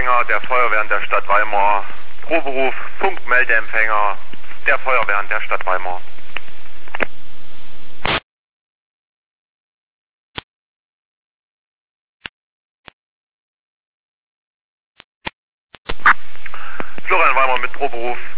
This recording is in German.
Funkempfänger der Feuerwehren der Stadt Weimar. Proberuf Funkmeldeempfänger der Feuerwehren der Stadt Weimar. Florian Weimar mit Proberuf